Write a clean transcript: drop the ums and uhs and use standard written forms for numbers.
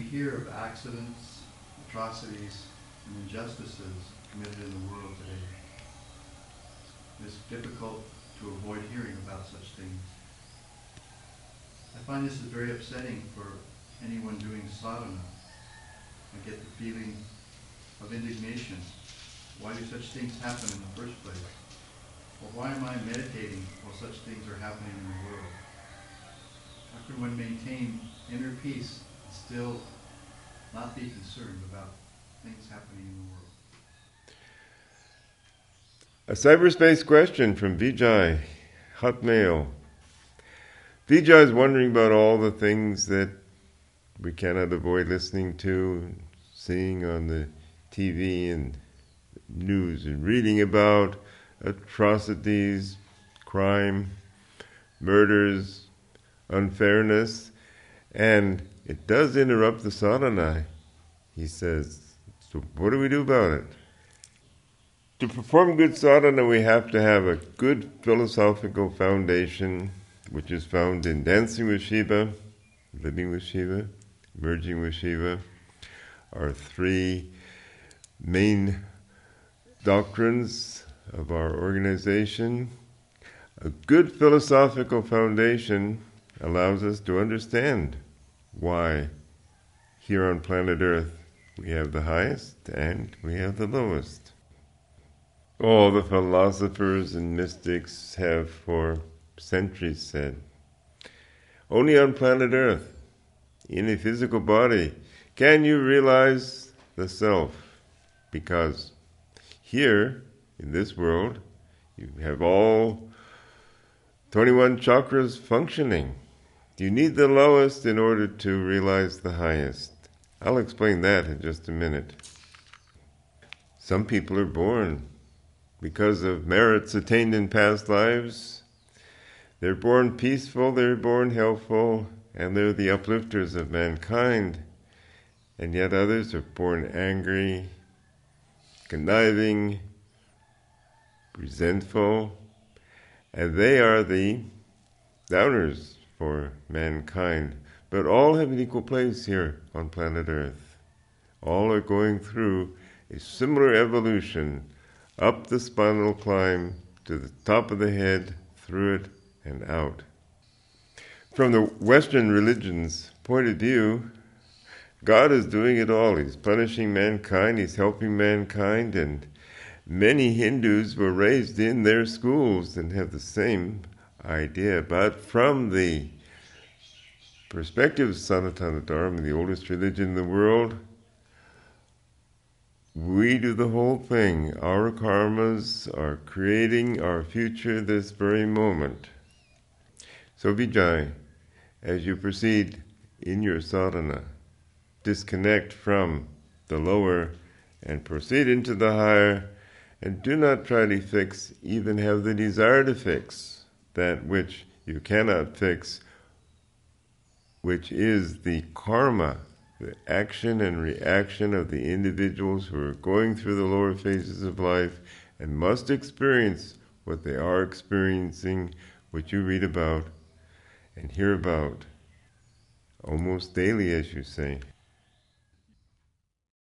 hear of accidents, atrocities, and injustices committed in the world today, it's difficult to avoid hearing about such things. I find this is very upsetting for anyone doing sadhana. I get the feeling of indignation. Why do such things happen in the first place? Or why am I meditating while such things are happening in the world? How can one maintain inner peace and still not be concerned about things happening in the world? A cyberspace question from Vijay, Hotmail. Vijay is wondering about all the things that we cannot avoid listening to, seeing on the TV and news and reading about atrocities, crime, murders, unfairness, and it does interrupt the sadhana. He says, so what do we do about it? To perform good sadhana, we have to have a good philosophical foundation, which is found in Dancing with Shiva, Living with Shiva, Merging with Shiva, our three main doctrines of our organization. A good philosophical foundation allows us to understand why here on planet Earth we have the highest and we have the lowest. All the philosophers and mystics have for centuries said, only on planet Earth, in a physical body, can you realize the self, because here, in this world, you have all 21 chakras functioning. You need the lowest in order to realize the highest. I'll explain that in just a minute. Some people are born because of merits attained in past lives. They're born peaceful, they're born helpful, and they're the uplifters of mankind. And yet others are born angry, conniving, resentful, and they are the downers for mankind. But all have an equal place here on planet Earth. All are going through a similar evolution, up the spinal climb to the top of the head, through it, and out. From the Western religion's point of view, God is doing it all. He's punishing mankind, He's helping mankind, and many Hindus were raised in their schools and have the same idea. But from the perspective of Sanatana Dharma, the oldest religion in the world, we do the whole thing. Our karmas are creating our future this very moment. So Vijay, as you proceed in your sadhana, disconnect from the lower and proceed into the higher, and do not try to fix, even have the desire to fix, that which you cannot fix, which is the karma, the action and reaction of the individuals who are going through the lower phases of life and must experience what they are experiencing, which you read about and hear about almost daily, as you say.